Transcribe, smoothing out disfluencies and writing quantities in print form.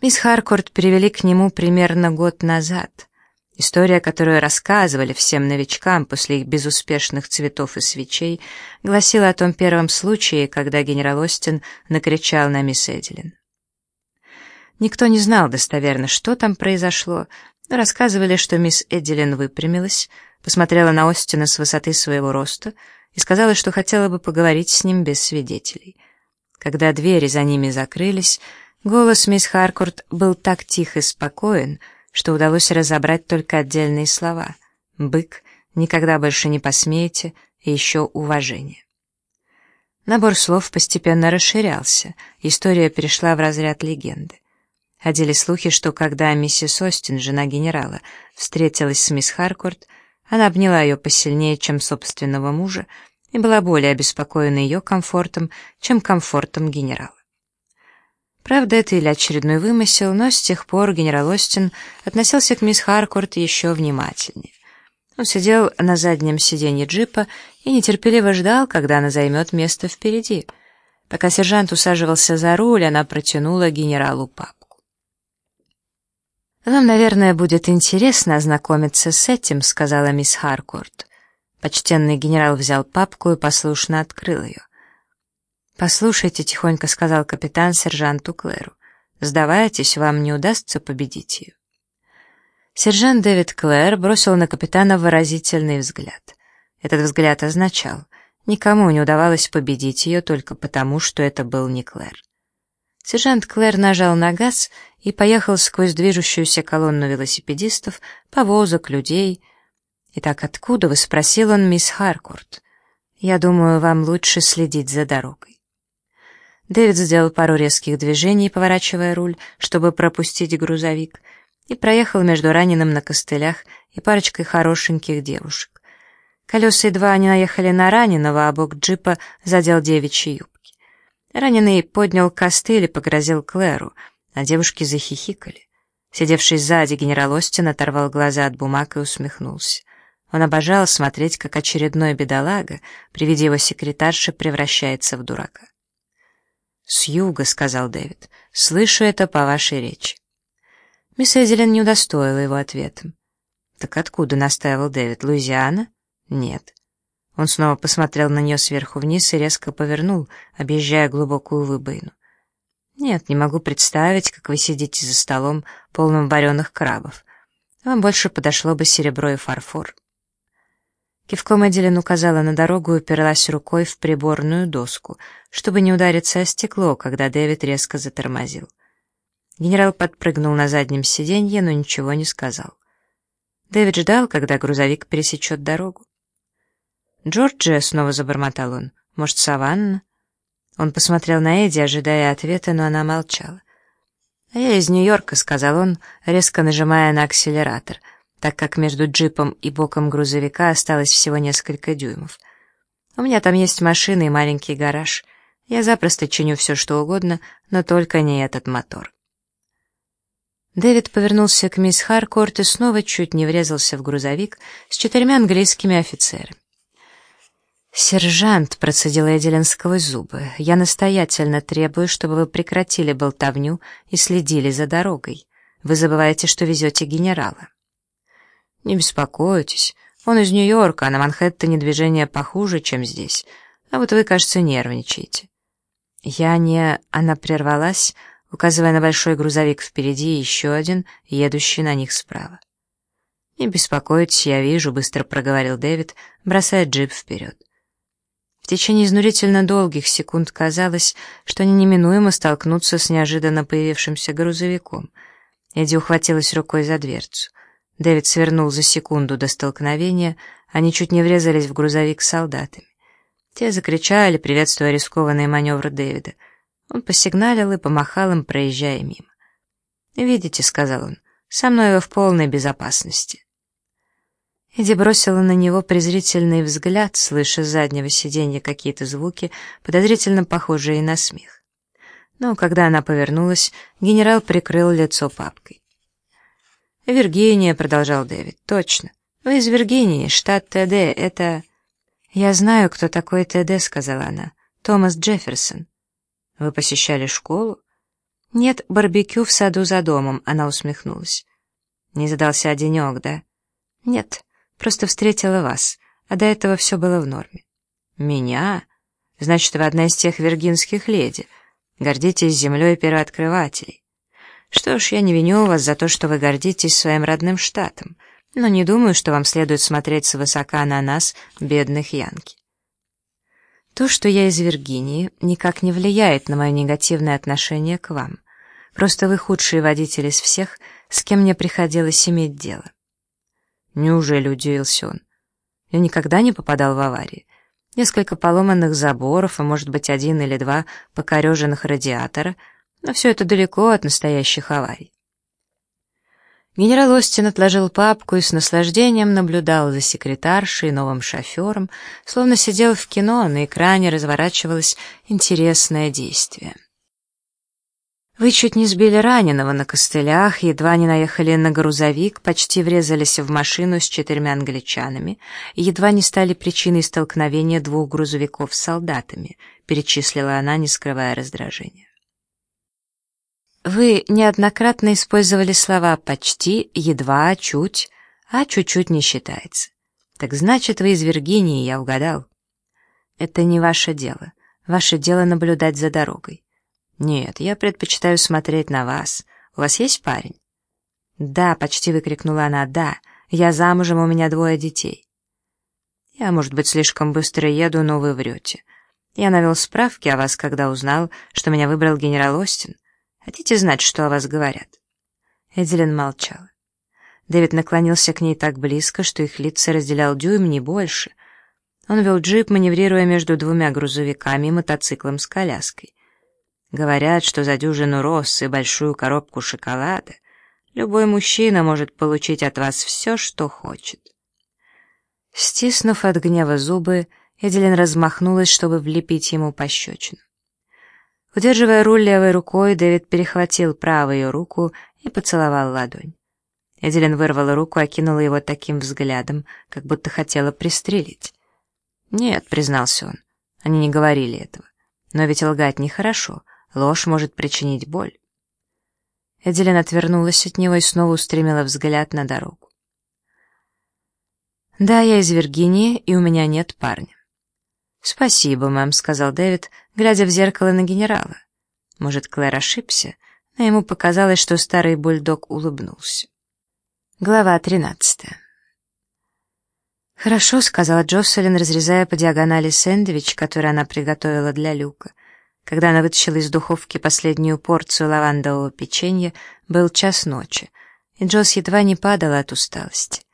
Мисс Харкорт перевели к нему примерно год назад. История, которую рассказывали всем новичкам после их безуспешных цветов и свечей, гласила о том первом случае, когда генерал Остин накричал на мисс Эдилин. Никто не знал достоверно, что там произошло, но рассказывали, что мисс Эдилин выпрямилась, посмотрела на Остина с высоты своего роста и сказала, что хотела бы поговорить с ним без свидетелей. Когда двери за ними закрылись, голос мисс Харкорт был так тих и спокоен, что удалось разобрать только отдельные слова: «Бык», «Никогда больше не посмеете» и еще «Уважение». Набор слов постепенно расширялся, история перешла в разряд легенды. Ходили слухи, что когда миссис Остин, жена генерала, встретилась с мисс Харкорт, она обняла ее посильнее, чем собственного мужа, и была более обеспокоена ее комфортом, чем комфортом генерала. Правда, это или очередной вымысел, но с тех пор генерал Остин относился к мисс Харкорт еще внимательнее. Он сидел на заднем сиденье джипа и нетерпеливо ждал, когда она займет место впереди. Пока сержант усаживался за руль, она протянула генералу папку. «Вам, наверное, будет интересно ознакомиться с этим», — сказала мисс Харкорт. Почтенный генерал взял папку и послушно открыл ее. «Послушайте», — тихонько сказал капитан сержанту Клэру, — «сдавайтесь, вам не удастся победить ее». Сержант Дэвид Клэр бросил на капитана выразительный взгляд. Этот взгляд означал: никому не удавалось победить ее только потому, что это был не Клэр. Сержант Клэр нажал на газ и поехал сквозь движущуюся колонну велосипедистов, повозок, людей. «Итак, откуда вы?» — спросил он мисс Харкорт. «Я думаю, вам лучше следить за дорогой». Дэвид сделал пару резких движений, поворачивая руль, чтобы пропустить грузовик, и проехал между раненым на костылях и парочкой хорошеньких девушек. Колеса едва не наехали на раненого, а бок джипа задел девичьи юбки. Раненый поднял костыль и погрозил Клэру, а девушки захихикали. Сидевший сзади генерал Остин оторвал глаза от бумаг и усмехнулся. Он обожал смотреть, как очередной бедолага при виде его секретарши превращается в дурака. «С юга», — сказал Дэвид, — «слышу это по вашей речи». Мисс Эдилин не удостоила его ответом. «Так откуда?» — настаивал Дэвид. «Луизиана?» «Нет». Он снова посмотрел на нее сверху вниз и резко повернул, объезжая глубокую выбоину. «Нет, не могу представить, как вы сидите за столом, полным вареных крабов. Вам больше подошло бы серебро и фарфор». Кивком Эдилин указала на дорогу и уперлась рукой в приборную доску, чтобы не удариться о стекло, когда Дэвид резко затормозил. Генерал подпрыгнул на заднем сиденье, но ничего не сказал. Дэвид ждал, когда грузовик пересечет дорогу. «Джорджия», — снова забормотал он, — «может, Саванна?» Он посмотрел на Эдди, ожидая ответа, но она молчала. «А я из Нью-Йорка», — сказал он, резко нажимая на акселератор, так как между джипом и боком грузовика осталось всего несколько дюймов. «У меня там есть машина и маленький гараж. Я запросто чиню все, что угодно, но только не этот мотор». Дэвид повернулся к мисс Харкорт и снова чуть не врезался в грузовик с 4 английскими офицерами. «Сержант», — процедила Эдилин сквозь зубы, — «я настоятельно требую, чтобы вы прекратили болтовню и следили за дорогой. Вы забываете, что везете генерала». «Не беспокойтесь, он из Нью-Йорка, а на Манхэттене движение похуже, чем здесь. А вот вы, кажется, нервничаете». «Я не...» — она прервалась, указывая на большой грузовик впереди и еще один, едущий на них справа. «Не беспокойтесь, я вижу», — быстро проговорил Дэвид, бросая джип вперед. В течение изнурительно долгих секунд казалось, что они неминуемо столкнутся с неожиданно появившимся грузовиком. Эдди ухватилась рукой за дверцу. Дэвид свернул за секунду до столкновения, они чуть не врезались в грузовик с солдатами. Те закричали, приветствуя рискованный маневр Дэвида. Он посигналил и помахал им, проезжая мимо. «Видите», — сказал он, — «со мной вы в полной безопасности». Эдди бросила на него презрительный взгляд, слыша с заднего сиденья какие-то звуки, подозрительно похожие на смех. Но когда она повернулась, генерал прикрыл лицо папкой. «Виргиния», — продолжал Дэвид, — «точно. Вы из Виргинии, штат ТД, это...» «Я знаю, кто такой ТД», — сказала она. «Томас Джефферсон». «Вы посещали школу?» «Нет, барбекю в саду за домом», — она усмехнулась. «Не задался денек, да?» «Нет, просто встретила вас, а до этого все было в норме». «Меня? Значит, вы одна из тех виргинских леди. Гордитесь землей первооткрывателей. Что ж, я не виню вас за то, что вы гордитесь своим родным штатом, но не думаю, что вам следует смотреть свысока на нас, бедных янки. То, что я из Виргинии, никак не влияет на мое негативное отношение к вам. Просто вы худший водитель из всех, с кем мне приходилось иметь дело». «Неужели?» — удивился он. «Я никогда не попадал в аварии. Несколько поломанных заборов, а может быть 1 или 2 покореженных радиатора, но все это далеко от настоящих аварий». Генерал Остин отложил папку и с наслаждением наблюдал за секретаршей и новым шофером, словно сидел в кино, а на экране разворачивалось интересное действие. «Вы чуть не сбили раненого на костылях, едва не наехали на грузовик, почти врезались в машину с 4 англичанами и едва не стали причиной столкновения 2 грузовиков с солдатами», перечислила она, не скрывая раздражения. «Вы неоднократно использовали слова «почти», «едва», «чуть», а «чуть-чуть» не считается. Так значит, вы из Виргинии, я угадал. Это не ваше дело. Ваше дело наблюдать за дорогой. Нет, я предпочитаю смотреть на вас. У вас есть парень?» «Да», — почти выкрикнула она, — «да. Я замужем, у меня 2 детей». «Я, может быть, слишком быстро еду, но вы врете. Я навел справки о вас, когда узнал, что меня выбрал генерал Остин. Хотите знать, что о вас говорят?» Эделин молчала. Дэвид наклонился к ней так близко, что их лица разделял дюйм, не больше. Он вел джип, маневрируя между 2 грузовиками и мотоциклом с коляской. «Говорят, что за дюжину роз и большую коробку шоколада любой мужчина может получить от вас все, что хочет». Стиснув от гнева зубы, Эделин размахнулась, чтобы влепить ему пощечину. Удерживая руль левой рукой, Дэвид перехватил правую ее руку и поцеловал ладонь. Эделин вырвала руку и окинула его таким взглядом, как будто хотела пристрелить. «Нет», — признался он, — «они не говорили этого. Но ведь лгать нехорошо, ложь может причинить боль». Эделин отвернулась от него и снова устремила взгляд на дорогу. «Да, я из Виргинии, и у меня нет парня». «Спасибо, мэм», — сказал Дэвид, глядя в зеркало на генерала. Может, Клэр ошибся, но ему показалось, что старый бульдог улыбнулся. Глава 13. «Хорошо», — сказала Джосселин, разрезая по диагонали сэндвич, который она приготовила для Люка. Когда она вытащила из духовки последнюю порцию лавандового печенья, был 1:00 ночи, и Джосс едва не падала от усталости.